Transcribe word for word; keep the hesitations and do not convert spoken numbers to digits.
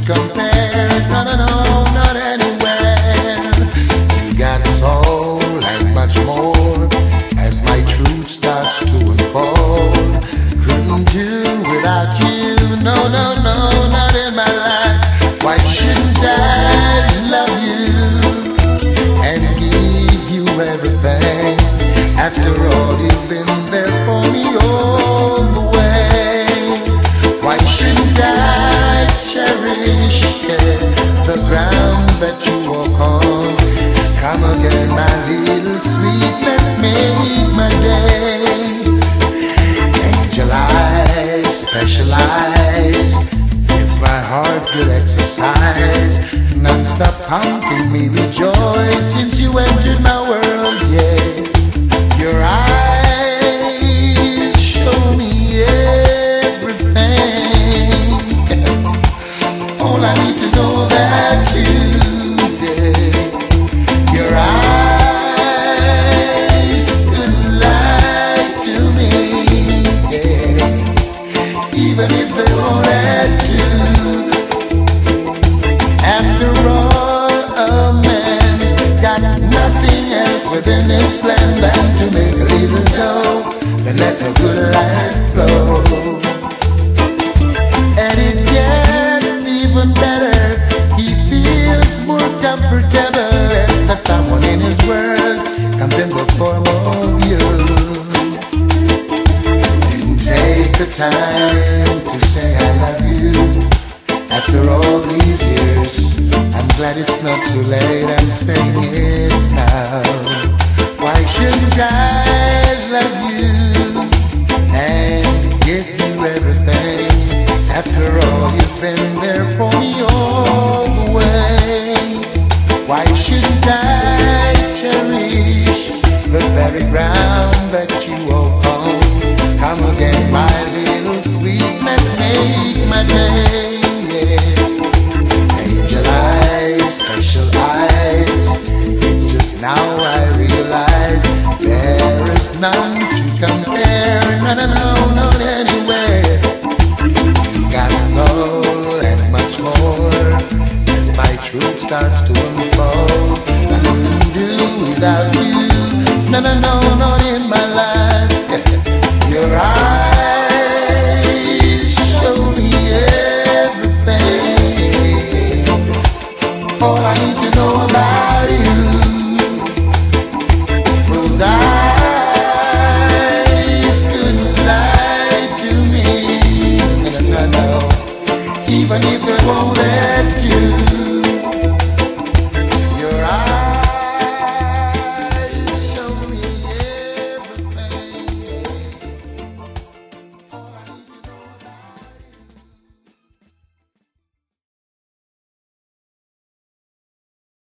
compare. No, no, no, not anywhere. You got soul and much more. As my truth starts to unfold, couldn't do without you. No, no, no, not in my life. Why shouldn't I love you and give you everything? After all, you've been there for me all the way. Why shouldn't I cherish yeah, the ground that you walk on? Come again, my little sweetness, make my day. Angel eyes, special eyes, gives my heart good exercise. Non-stop pumping me with joy since you entered my world, yeah. Your eyes show me everything. All I need to know that today. Your eyes could lie to me, yeah. Even if they won't let to. After all, a man got nothing else within his plan than to make a little dough, then let the good life flow. And it gets even better. He feels more comfortable if that someone in his world comes in the form of you. Didn't take the time to say I love you. After all these years, I'm glad it's not too late. I'm saying it now. Why shouldn't I love you and give you everything? After all, you've been there for me all the way. Why shouldn't I cherish the very ground that you walk on? Come again, my little sweetness, make my day. Yeah. Angel eyes, special eyes, it's just now I realize there is none to compare. No, no, no, not anywhere. You got soul and much more. As my truth starts to unfold, I couldn't do without you. No, no, no, not in my life. Your eyes show me everything. All I need to know about you. Those eyes couldn't lie to me. No, no, no, even if they won't let you.